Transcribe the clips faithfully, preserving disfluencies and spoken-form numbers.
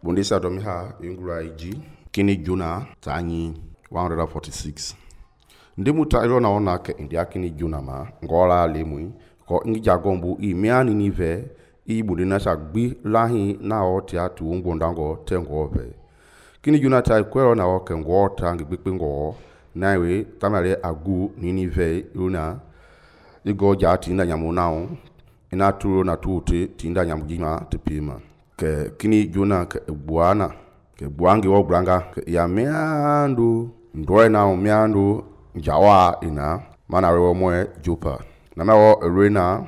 Bondisa domiha ingura iji kini juna tanyi one forty-six. Ndimu ta ilo naona ke india kini juna ma ngola lemui ko ingi jagombu i miani nive i budina sa gbi lahi na o ti atu ngondango tengo ve. Kini juna ta kwero na o ke ngota ngi gbi ngo naiwe tamale agu nini ve una igo ja tinda nyamu nao ina turo na tuute tinda nyamu jima tepima ke kini juna ke buana ke buangi wo branga ke ya miandu ndoe na miandu jawa ina mana rewo moe jupa na mewo rena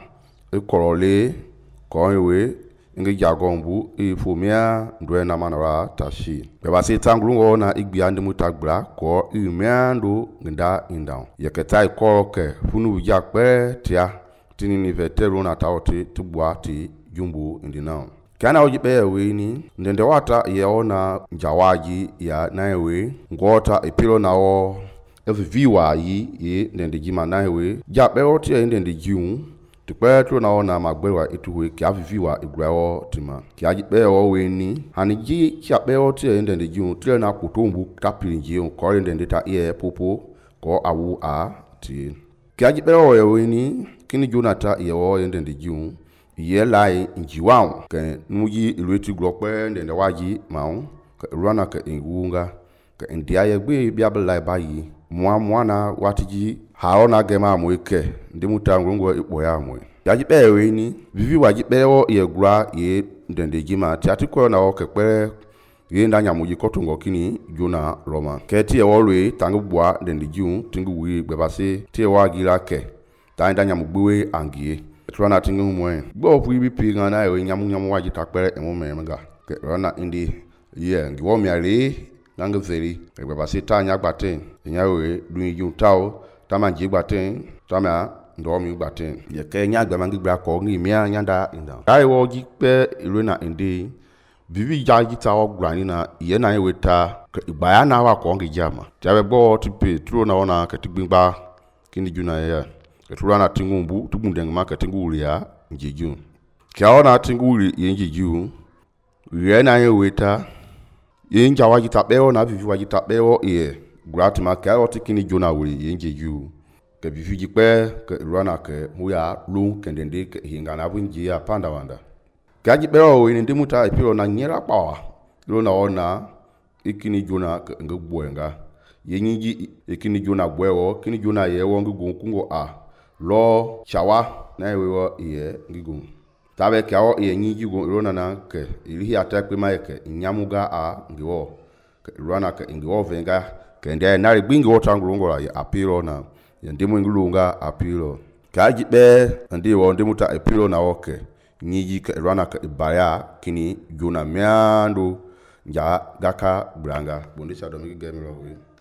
ikorole koewe ngi jagombu ifumia ndoe na manara tashi be basi tangulungo na igbiande mutagbra ko imiandu nda indown yaketa ikoroke funu jakpe tia tinini veteru na taoti tubwa ti jumbu indinao kana ojibe weni ndende wata yaona jawaji ya naewe ngota ipilo nawo eviwa yi ye ndende jima naewe jabe oti ya ndende jiun tukwetu naona magbewa ituwe kia viviwa igweo tima kia jibe weni haniji chabe oti ya ndende jiun tile na kutumbu kapili jiun kore ndende ta iye popo ko awu a ti kia jibe weni kini junata yewo ndende jiun ye lai njiwao ke nuji ilweti glokpe ndende waji maun ke rana ke ingunga ke ndia ye gbe biabla bayi mwa mwana watiji haona gema moike ndimuta ngrongo ipo ya mwe yaji bewe ni vivi waji bewo ye gura ye ndende jima tiati ko na oke pe ye ndanya muji kotungo kini juna roma ke ti e wolwe tangubwa ndende jiun tingu wi gbebase ti e wagira ke ta ndanya mugbewe angie Rana tingu mwe bo pu bi nga na e nyamu nyamu waji takpere emu memga ke rana indi ye ngi wo mi ale nanga veri e baba sita nya gbaten nya we duin jun taw tama ji gbaten tama ndo mi gbaten ye ke nya gba mangi gba ko ngi mi anya da inda ai wo ji pe rana indi vivi jaji taw grani na ye na we ta igba ya na wa ko ngi jama tawe bo tipe tro na ona ke tigbingba kini juna ya Keturana tingumbu tubundeng maka tinguri ya njiju kiaona tinguri yenjiju yena yeweta yenja wajitabeo na vivi wajitabeo ye grati maka oti kini jona wuri yenjiju ke vivi jikpe ke rana ke huya lu kendende ke hingana bunji ya panda wanda kajibeo we ndimuta ipiro na nyera pawa lo na ona ikini jona ke ngubwenga yenyiji ikini jona bwewo kini jona yewo ngugunkungo a lo chawa na ewe ye ngigun tabe kawo ye nyiji gun rona na ke ilihi atakpe ma ke nyamuga a ngiwo ke rona ke ngiwo venga ke ndia na gbingi wota ngulungola ya apiro na ya ndimu ngulunga apiro kaji be ndi wo ndimu ta apiro na oke nyiji ke rona ke ibaya kini juna miandu nja gaka branga bondisa domi gemiro we